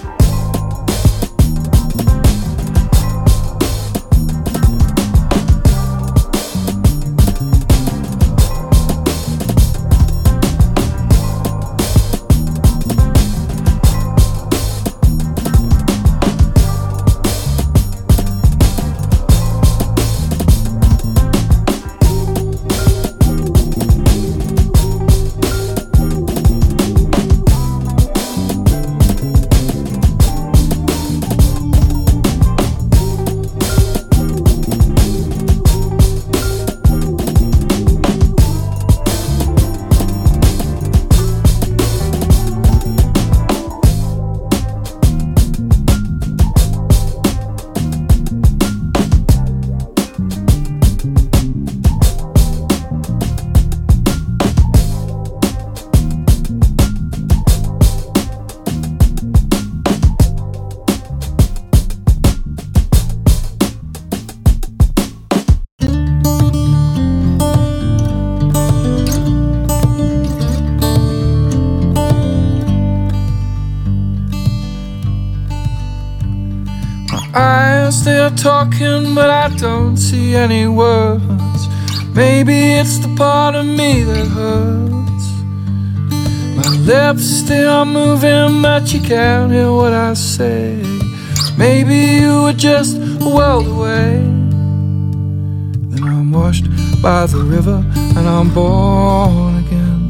O: They're talking, but I don't see any words. Maybe it's the part of me that hurts. My lips still moving, but you can't hear what I say. Maybe you were just a world away. Then I'm washed by the river and I'm born again.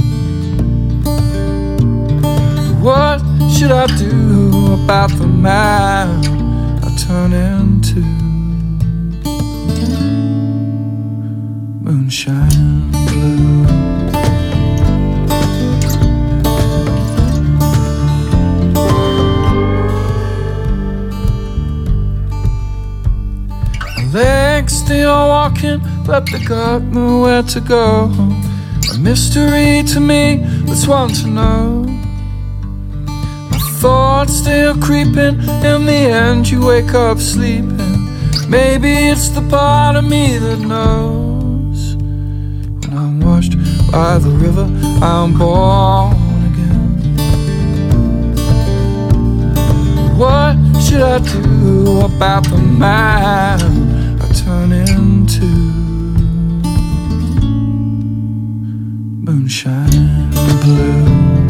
O: What should I do about the man turn into? Moonshine blue. snakes, they are walking, but they got nowhere to go. A mystery to me, that's one to know. My thoughts, they are creeping, in the end you wake up sleeping. Maybe it's the part of me that knows. When I'm washed by the river, I'm born again. What should I do about the man I turn into? Moonshine blue,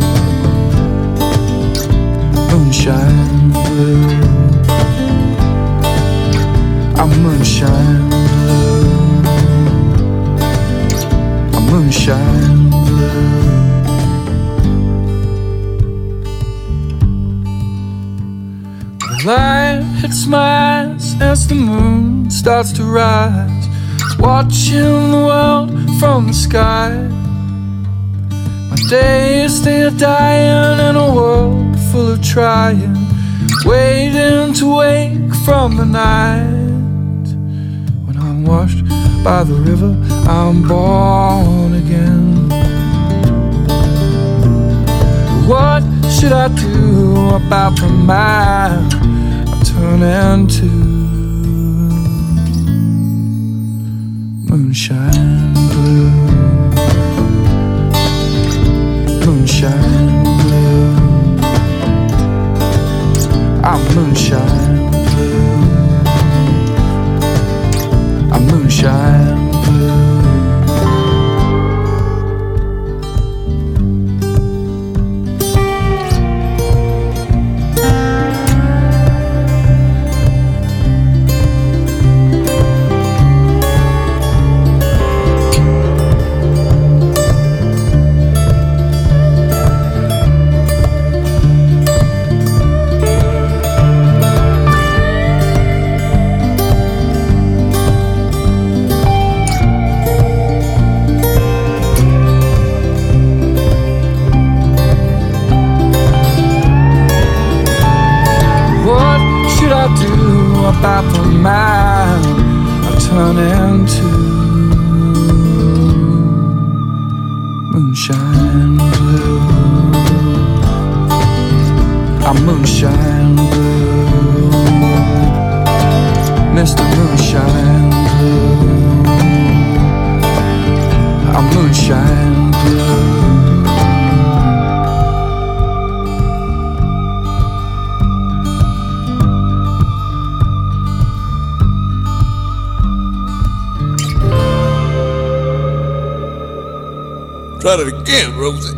O: moonshine blue, I'm moonshine blue, I'm moonshine blue. The light hits my eyes as the moon starts to rise, watching the world from the sky. My days, they are dying in a world full of trying, waiting to wake from the night. When I'm washed by the river, I'm born again. What should I do about the man I turn into? Moonshine blue, moonshine blue, I'm moonshine blue, I'm moonshine blue. About the man I turn into. Moonshine blue, I'm moonshine blue, Mr. Moonshine blue, I'm moonshine blue.
P: Try that again, Rosie.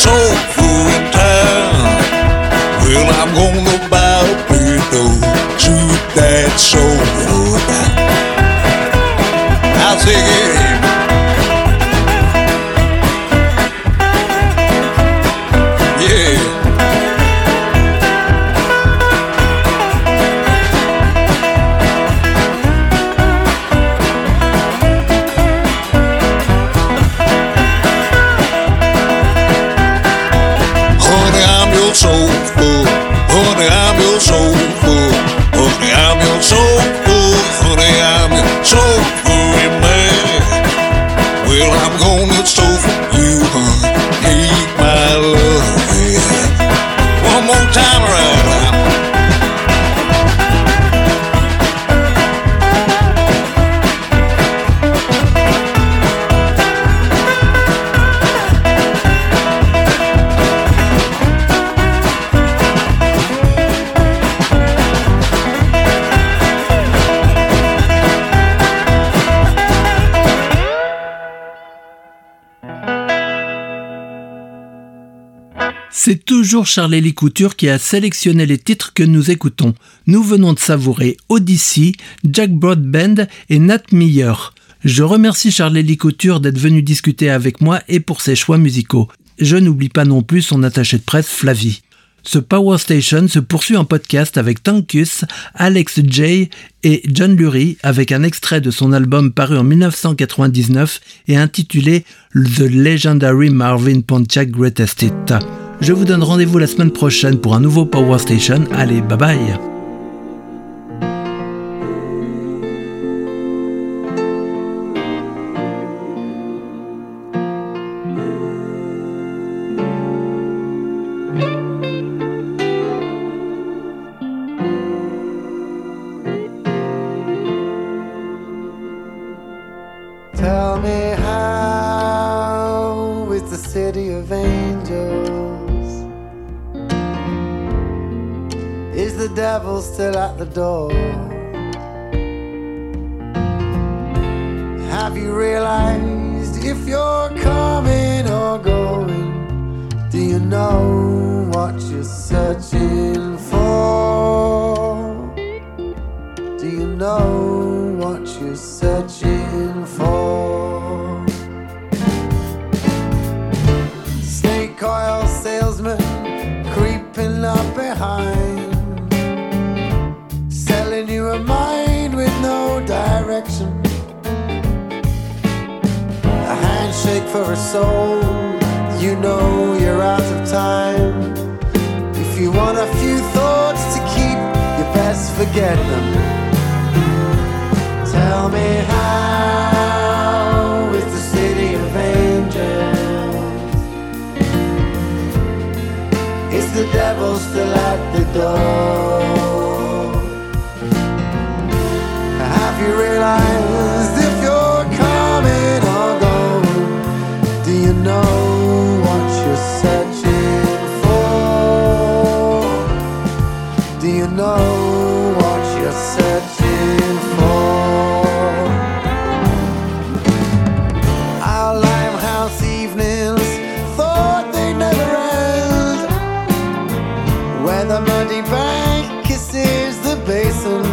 Q: Well, I'm gonna buy a big though.
P: it's soul food. I'll take it. Yeah. Honey, I'm your soul food. Honey, I'm your soul food. Honey, I'm your soul food. Honey, I'm your soul food, man. Well, I'm gonna soul for you, honey. Eat my love, yeah. One more time around now.
B: C'est toujours Charlélie Couture qui a sélectionné les titres que nous écoutons. Nous venons de savourer Odyssey, Jack Broadband et Nat Meyer. Je remercie Charlélie Couture d'être venue discuter avec moi et pour ses choix musicaux. Je n'oublie pas non plus son attachée de presse Flavie. Ce Power Station se poursuit en podcast avec Tankus, Alex J et John Lurie avec un extrait de son album paru en 1999 et intitulé The Legendary Marvin Pontiac Greatest Hits. Je vous donne rendez-vous la semaine prochaine pour un nouveau Power Station. Allez, bye bye!
Q: Tell me how is the city of angels? Is the devil still at the door? Have you realized if you're coming or going? Do you know what you're searching for? Do you know what you're searching for? Snake oil salesman creeping up behind, selling you a mind with no direction, a handshake for a soul. You know you're out of time. If you want a few thoughts to keep, you best forget them. Tell me how is the city of angels? Is the devil still at the door? Have you realized if you're coming or going? Do you know what you're searching for? Do you know what you're searching for? Our Limehouse evenings thought they'd never end, where the muddy bank kisses the basin.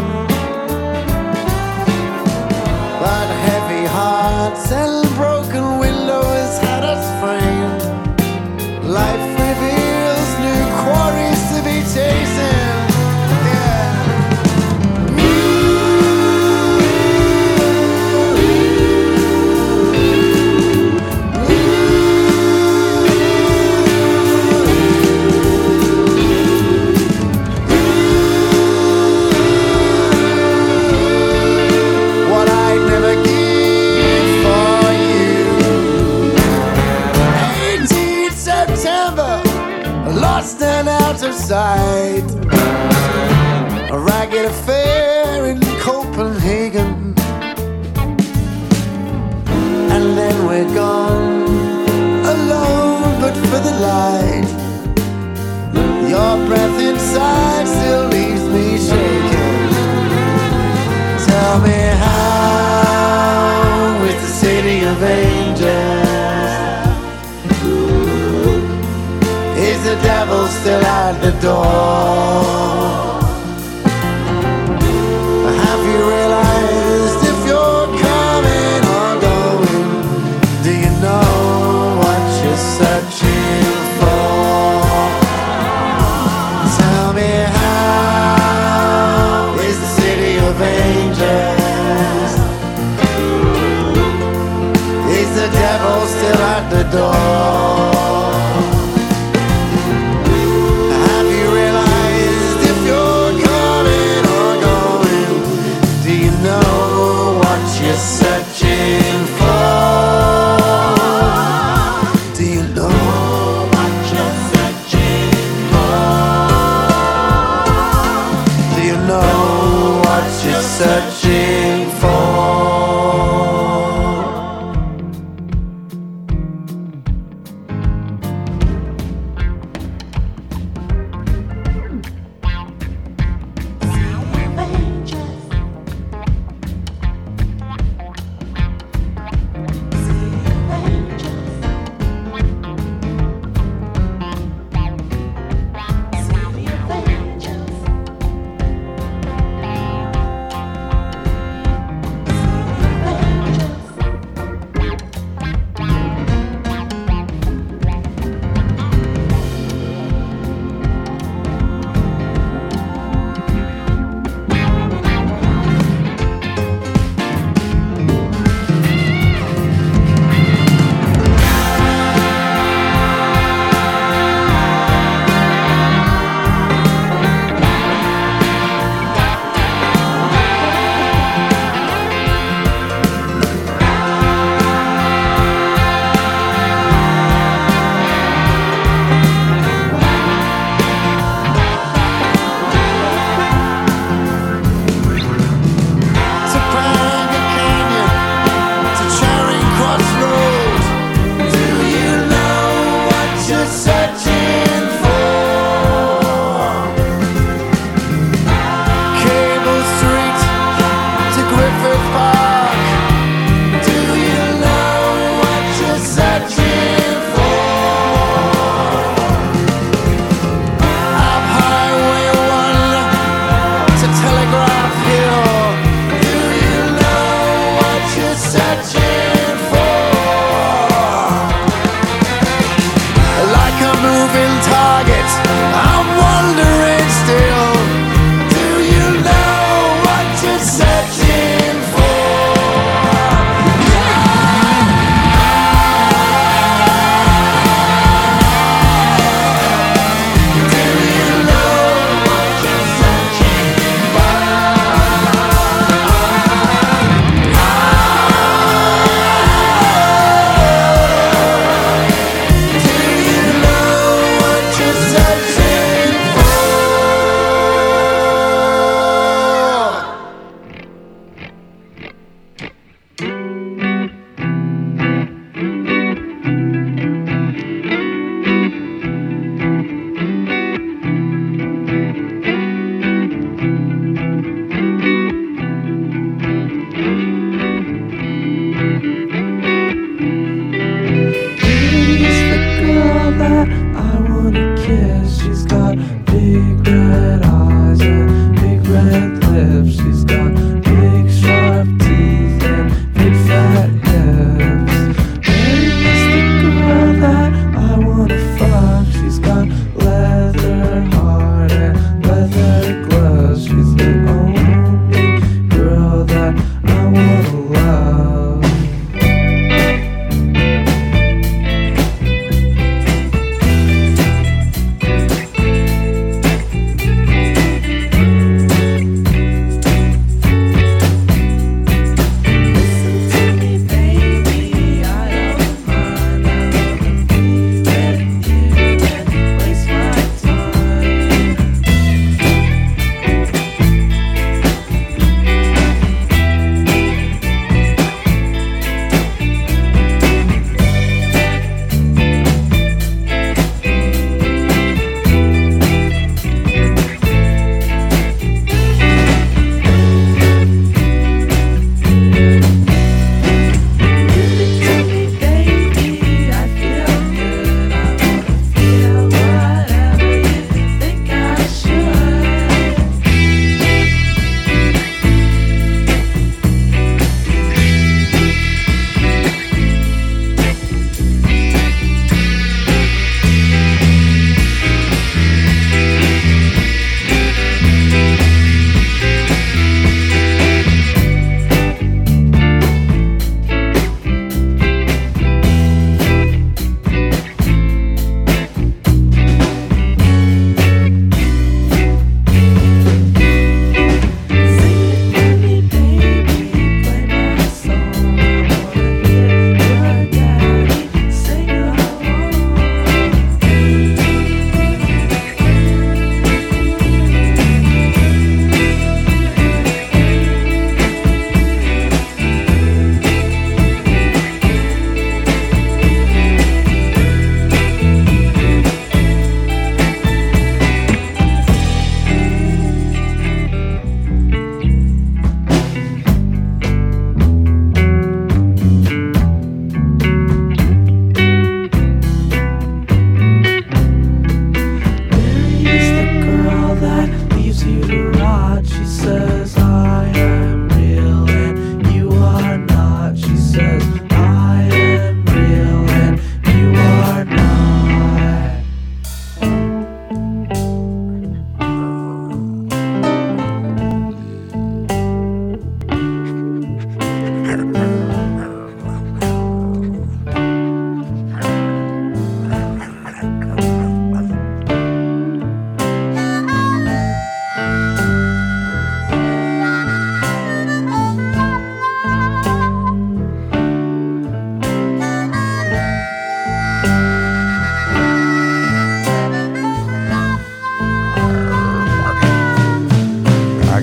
Q: But heavy hearts and broken windows had us framed. Life reveals new quarries to be chasing. Lost and out of sight, a ragged affair in Copenhagen, and then we're gone, alone but for the light. Your breath inside still leaves me shaking. Tell me how is the city of angels? Is the devil still at the door?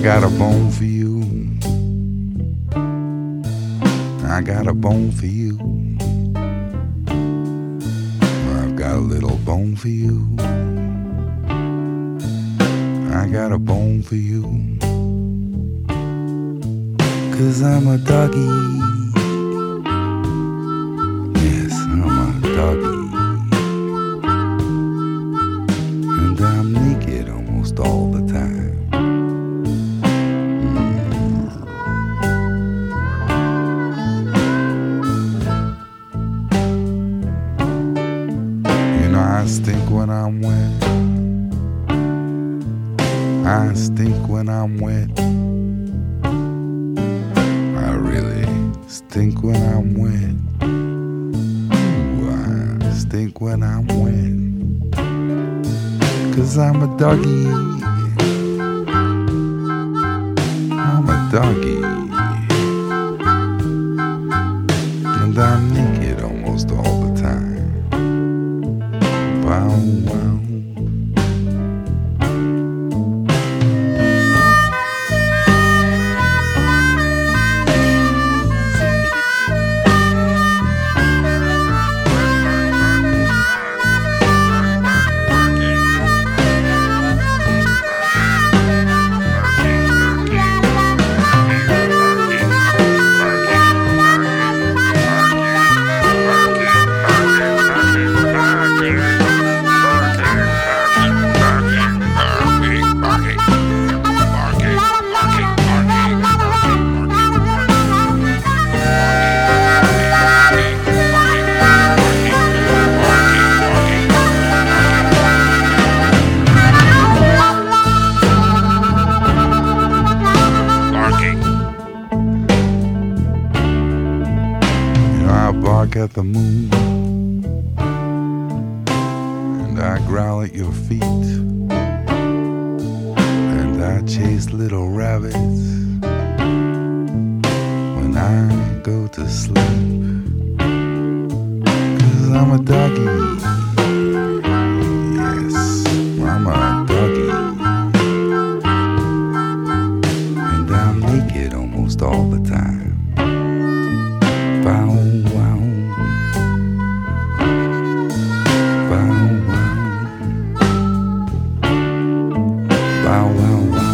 R: got a bone for you. I got a bone for you. I've got a little bone for you. I got a bone for you. 'Cause I'm a doggy. Yes, I'm a doggy. And I'm naked almost all the time. I stink when I'm wet. I stink when I'm wet. I really stink when I'm wet. Ooh, I stink when I'm wet. 'Cause I'm a doggy. I'm a doggy. And I'm naked almost all the time. Wow, wow. At the moon, and I growl at your feet, and I chase little rabbits when I go to sleep. 'Cause I'm a doggy. Yes, I'm a doggy. And I'm naked almost all the time. Bow, wow. Wow, wow.